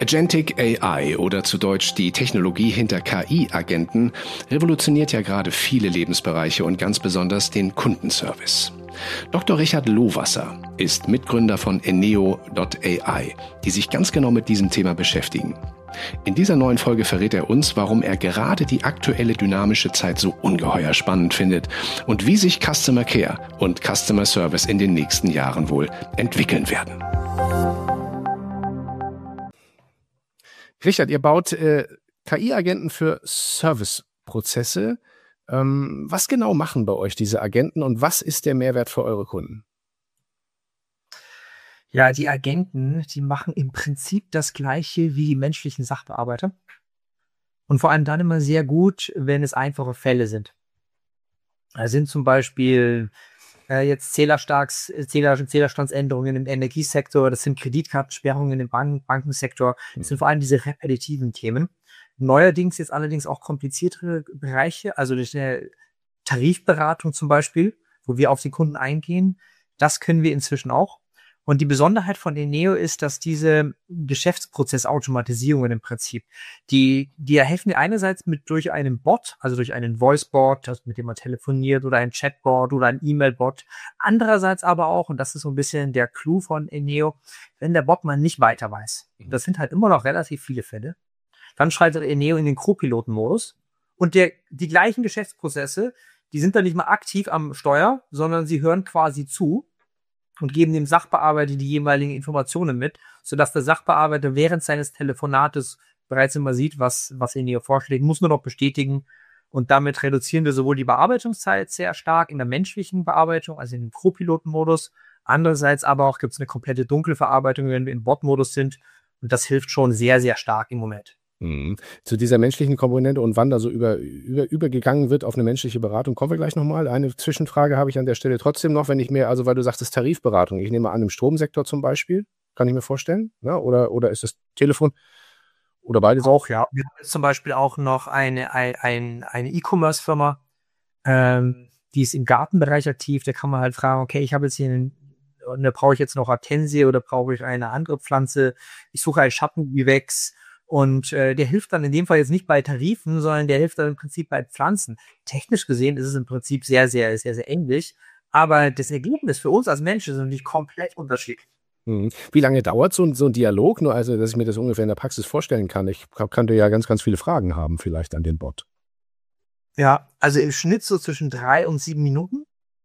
Agentic AI oder zu Deutsch die Technologie hinter KI-Agenten revolutioniert ja gerade viele Lebensbereiche und ganz besonders den Kundenservice. Dr. Richard Lohwasser ist Mitgründer von Eneo.ai, die sich ganz genau mit diesem Thema beschäftigen. In dieser neuen Folge verrät er uns, warum er gerade die aktuelle dynamische Zeit so ungeheuer spannend findet und wie sich Customer Care und Customer Service in den nächsten Jahren wohl entwickeln werden. Richard, ihr baut KI-Agenten für Serviceprozesse. Was genau machen bei euch diese Agenten und was ist der Mehrwert für eure Kunden? Ja, die Agenten, die machen im Prinzip das Gleiche wie die menschlichen Sachbearbeiter. Und vor allem dann immer sehr gut, wenn es einfache Fälle sind. Da sind zum Beispiel jetzt Zählerstandsänderungen im Energiesektor, das sind Kreditkartensperrungen im Bankensektor, das sind vor allem diese repetitiven Themen. Neuerdings jetzt allerdings auch kompliziertere Bereiche, also eine Tarifberatung zum Beispiel, wo wir auf die Kunden eingehen, das können wir inzwischen auch. Und die Besonderheit von Eneo ist, dass diese Geschäftsprozessautomatisierungen im Prinzip, die helfen dir einerseits durch einen Bot, also durch einen Voice-Bot, mit dem man telefoniert, oder ein Chatbot oder ein E-Mail-Bot. Andererseits aber auch, und das ist so ein bisschen der Clou von Eneo, wenn der Bot mal nicht weiter weiß. Das sind halt immer noch relativ viele Fälle. Dann schaltet Eneo in den Co-Piloten-Modus und die gleichen Geschäftsprozesse, die sind dann nicht mal aktiv am Steuer, sondern sie hören quasi zu und geben dem Sachbearbeiter die jeweiligen Informationen mit, sodass der Sachbearbeiter während seines Telefonates bereits immer sieht, was Eneo vorschlägt, muss nur noch bestätigen. Und damit reduzieren wir sowohl die Bearbeitungszeit sehr stark in der menschlichen Bearbeitung, also in dem Co-Piloten-Modus. Andererseits aber auch gibt es eine komplette dunkle Verarbeitung, wenn wir im Bot-Modus sind. Und das hilft schon sehr, sehr stark im Moment. Zu dieser menschlichen Komponente und wann da so übergegangen wird auf eine menschliche Beratung, kommen wir gleich nochmal. Eine Zwischenfrage habe ich an der Stelle trotzdem noch, wenn ich mir, also weil du sagst, das ist Tarifberatung. Ich nehme an, im Stromsektor zum Beispiel, kann ich mir vorstellen, ja? Oder ist das Telefon oder beides? Auch, ja. Wir haben jetzt zum Beispiel auch noch eine E-Commerce-Firma, die ist im Gartenbereich aktiv. Da kann man halt fragen, okay, ich habe jetzt hier brauche ich jetzt noch Hortensie oder brauche ich eine andere Pflanze? Ich suche einen Schattengewächs. Und der hilft dann in dem Fall jetzt nicht bei Tarifen, sondern der hilft dann im Prinzip bei Pflanzen. Technisch gesehen ist es im Prinzip sehr, sehr, sehr, sehr ähnlich. Aber das Ergebnis für uns als Menschen ist natürlich komplett unterschiedlich. Wie lange dauert so ein Dialog? Nur also, dass ich mir das ungefähr in der Praxis vorstellen kann. Ich könnte ja ganz, ganz viele Fragen haben vielleicht an den Bot. Ja, also im Schnitt so zwischen 3 und 7 Minuten.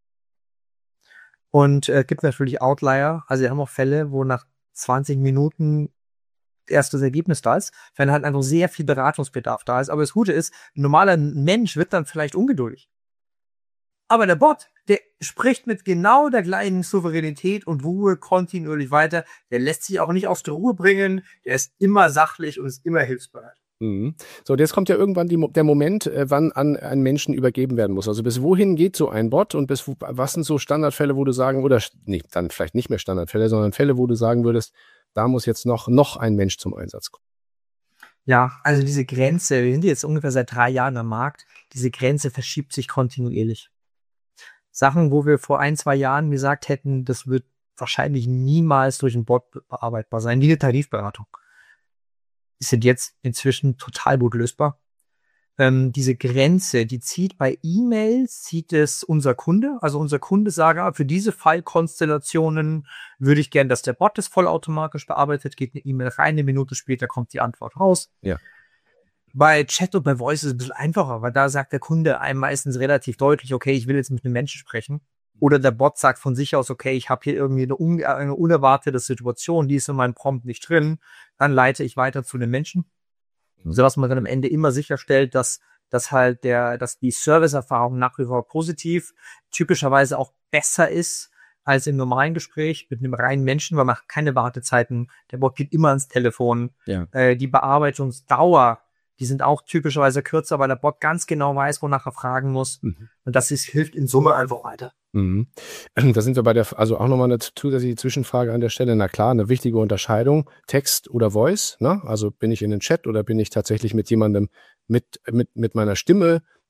Und gibt natürlich Outlier. Also wir haben auch Fälle, wo nach 20 Minuten erst das Ergebnis da ist, wenn halt einfach sehr viel Beratungsbedarf da ist. Aber das Gute ist, ein normaler Mensch wird dann vielleicht ungeduldig. Aber der Bot, der spricht mit genau der gleichen Souveränität und Ruhe kontinuierlich weiter. Der lässt sich auch nicht aus der Ruhe bringen. Der ist immer sachlich und ist immer hilfsbereit. So, jetzt kommt ja irgendwann der Moment, wann an einen Menschen übergeben werden muss. Also bis wohin geht so ein Bot und was sind so Standardfälle, wo du sagen, oder nicht, dann vielleicht nicht mehr Standardfälle, sondern Fälle, wo du sagen würdest, da muss jetzt noch ein Mensch zum Einsatz kommen. Ja, also diese Grenze, wir sind jetzt ungefähr seit 3 Jahren am Markt, diese Grenze verschiebt sich kontinuierlich. Sachen, wo wir vor 1, 2 Jahren gesagt hätten, das wird wahrscheinlich niemals durch einen Bot bearbeitbar sein, wie eine Tarifberatung, die sind jetzt inzwischen total gut lösbar. Diese Grenze, die zieht bei E-Mails, zieht es unser Kunde. Also unser Kunde sagt, für diese Fallkonstellationen würde ich gern, dass der Bot das vollautomatisch bearbeitet, geht eine E-Mail rein, 1 Minute später kommt die Antwort raus. Ja. Bei Chat und bei Voice ist es ein bisschen einfacher, weil da sagt der Kunde einem meistens relativ deutlich, okay, ich will jetzt mit einem Menschen sprechen. Oder der Bot sagt von sich aus, okay, ich habe hier irgendwie eine unerwartete Situation, die ist in meinem Prompt nicht drin, dann leite ich weiter zu einem Menschen. Sodass man dann am Ende immer sicherstellt, dass die Serviceerfahrung nach wie vor positiv, typischerweise auch besser ist als im normalen Gespräch mit einem reinen Menschen, weil man hat keine Wartezeiten, der Bot geht immer ans Telefon. Ja. Die Bearbeitungsdauer, die sind auch typischerweise kürzer, weil der Bot ganz genau weiß, wonach er fragen muss. Und das hilft in Summe einfach weiter. Da sind wir also auch nochmal eine zusätzliche Zwischenfrage an der Stelle. Na klar, eine wichtige Unterscheidung, Text oder Voice, ne? Also bin ich in den Chat oder bin ich tatsächlich mit jemandem mit meiner Stimme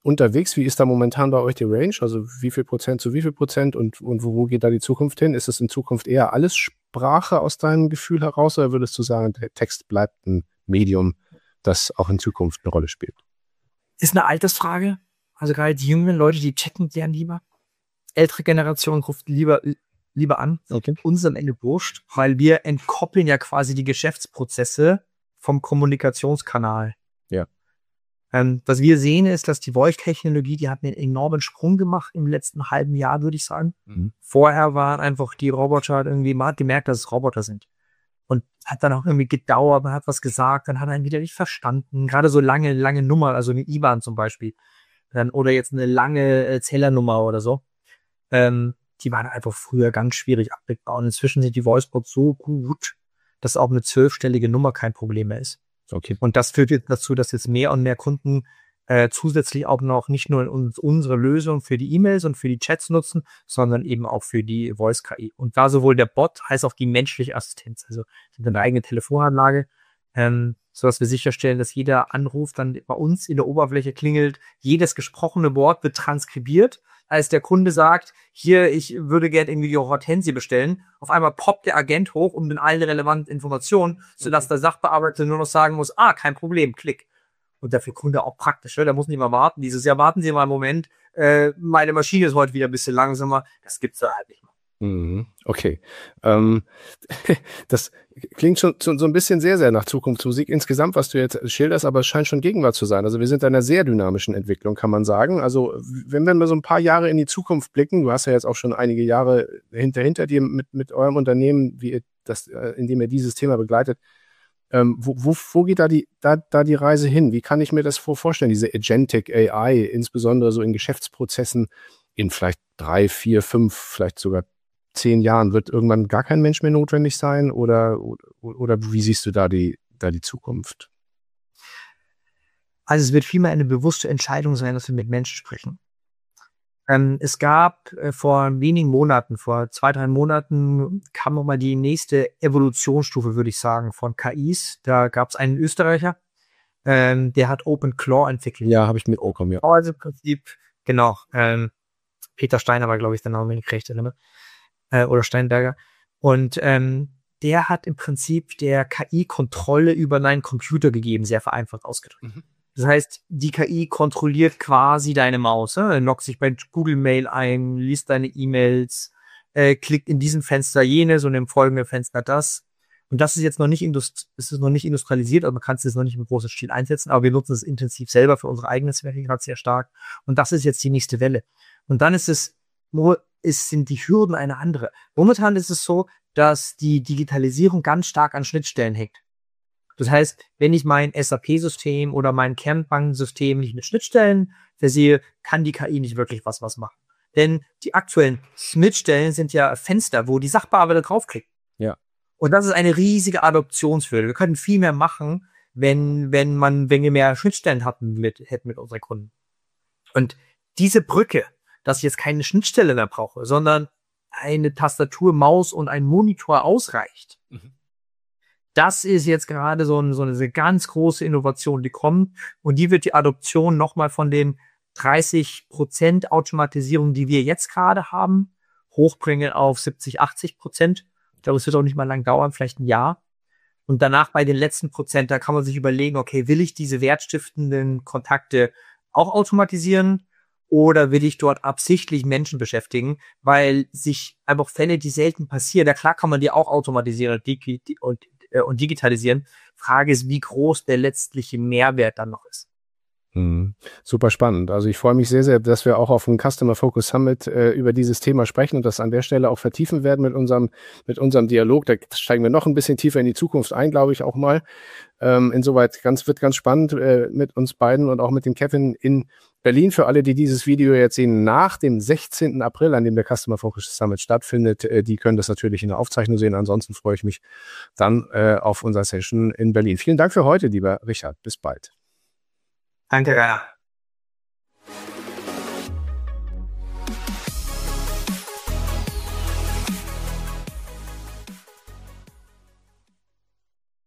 unterwegs? Wie ist da momentan bei euch die Range? Also wie viel Prozent zu wie viel Prozent und wo geht da die Zukunft hin? Ist es in Zukunft eher alles Sprache aus deinem Gefühl heraus oder würdest du sagen, der Text bleibt ein Medium, das auch in Zukunft eine Rolle spielt? Ist eine Altersfrage. Also gerade die jüngeren Leute, die chatten gern lieber. Ältere Generation ruft lieber an. Okay. Uns am Ende wurscht, weil wir entkoppeln ja quasi die Geschäftsprozesse vom Kommunikationskanal. Ja. Was wir sehen ist, dass die Voice-Technologie, die hat einen enormen Sprung gemacht im letzten halben Jahr, würde ich sagen. Mhm. Vorher waren einfach die Roboter irgendwie, man hat gemerkt, dass es Roboter sind. Und hat dann auch irgendwie gedauert, man hat was gesagt, dann hat er ihn wieder nicht verstanden. Gerade so lange Nummer, also eine IBAN zum Beispiel. Oder jetzt eine lange Zählernummer oder so. Die waren einfach früher ganz schwierig abbildbar. Und inzwischen sind die Voicebots so gut, dass auch eine 12-stellige Nummer kein Problem mehr ist. Okay. Und das führt jetzt dazu, dass jetzt mehr und mehr Kunden zusätzlich auch noch nicht nur unsere Lösung für die E-Mails und für die Chats nutzen, sondern eben auch für die Voice-KI. Und da sowohl der Bot als auch die menschliche Assistenz, also eine eigene Telefonanlage, sodass wir sicherstellen, dass jeder Anruf dann bei uns in der Oberfläche klingelt, jedes gesprochene Wort wird transkribiert. Als der Kunde sagt, hier, ich würde gerne irgendwie die Hortensie bestellen, auf einmal poppt der Agent hoch und mit allen relevanten Informationen, sodass der Sachbearbeiter nur noch sagen muss, kein Problem, klick. Und dafür Kunde auch praktisch, ne? Der muss nicht mal warten. Dieses Jahr warten Sie mal einen Moment, meine Maschine ist heute wieder ein bisschen langsamer. Das gibt's da halt nicht mehr. Okay. Das klingt schon so ein bisschen sehr, sehr nach Zukunftsmusik insgesamt, was du jetzt schilderst, aber es scheint schon Gegenwart zu sein. Also wir sind in einer sehr dynamischen Entwicklung, kann man sagen. Also wenn wir mal so ein paar Jahre in die Zukunft blicken, du hast ja jetzt auch schon einige Jahre hinter dir mit eurem Unternehmen, indem ihr dieses Thema begleitet. Wo geht da die Reise hin? Wie kann ich mir das vorstellen, diese Agentic AI, insbesondere so in Geschäftsprozessen in vielleicht 3, 4, 5, vielleicht sogar 10 Jahren? Wird irgendwann gar kein Mensch mehr notwendig sein oder wie siehst du da die Zukunft? Also es wird vielmehr eine bewusste Entscheidung sein, dass wir mit Menschen sprechen. Es gab vor wenigen Monaten, vor 2, 3 Monaten, kam nochmal die nächste Evolutionsstufe, würde ich sagen, von KIs. Da gab es einen Österreicher, der hat OpenClaw entwickelt. Ja, habe ich mitbekommen, ja. Also im Prinzip, genau, Peter Steiner war, glaube ich, der Name, wenn ich recht erinnere. Oder Steinberger. Und der hat im Prinzip der KI Kontrolle über einen Computer gegeben, sehr vereinfacht ausgedrückt. Das heißt, die KI kontrolliert quasi deine Maus, loggt sich bei Google Mail ein, liest deine E-Mails, klickt in diesem Fenster jenes und im folgenden Fenster das. Und das ist jetzt noch nicht industrialisiert, also man kann es jetzt noch nicht im großen Stil einsetzen, aber wir nutzen es intensiv selber für unsere eigene Sphäre gerade sehr stark. Und das ist jetzt die nächste Welle. Und dann sind die Hürden eine andere. Momentan ist es so, dass die Digitalisierung ganz stark an Schnittstellen hängt. Das heißt, wenn ich mein SAP-System oder mein Kernbankensystem nicht mit Schnittstellen versehe, kann die KI nicht wirklich was machen. Denn die aktuellen Schnittstellen sind ja Fenster, wo die Sachbearbeiter draufklicken. Ja. Und das ist eine riesige Adoptionshürde. Wir können viel mehr machen, wenn wir mehr Schnittstellen hätten mit unseren Kunden. Und diese Brücke, dass ich jetzt keine Schnittstelle mehr brauche, sondern eine Tastatur, Maus und ein Monitor ausreicht. Das ist jetzt gerade so eine ganz große Innovation, die kommt. Und die wird die Adoption nochmal von den 30% Automatisierung, die wir jetzt gerade haben, hochbringen auf 70-80%. Ich glaube, es wird auch nicht mal lang dauern, vielleicht ein Jahr. Und danach bei den letzten Prozent, da kann man sich überlegen, okay, will ich diese wertstiftenden Kontakte auch automatisieren? Oder will ich dort absichtlich Menschen beschäftigen, weil sich einfach Fälle, die selten passieren, ja klar kann man die auch automatisieren und digitalisieren. Frage ist, wie groß der letztliche Mehrwert dann noch ist. Super spannend. Also ich freue mich sehr, sehr, dass wir auch auf dem Customer Focus Summit über dieses Thema sprechen und das an der Stelle auch vertiefen werden mit unserem Dialog. Da steigen wir noch ein bisschen tiefer in die Zukunft ein, glaube ich auch mal. Insoweit wird ganz spannend mit uns beiden und auch mit dem Kevin in Berlin. Für alle, die dieses Video jetzt sehen nach dem 16. April, an dem der Customer Focus Summit stattfindet, die können das natürlich in der Aufzeichnung sehen. Ansonsten freue ich mich dann auf unserer Session in Berlin. Vielen Dank für heute, lieber Richard. Bis bald. Danke, Rainer.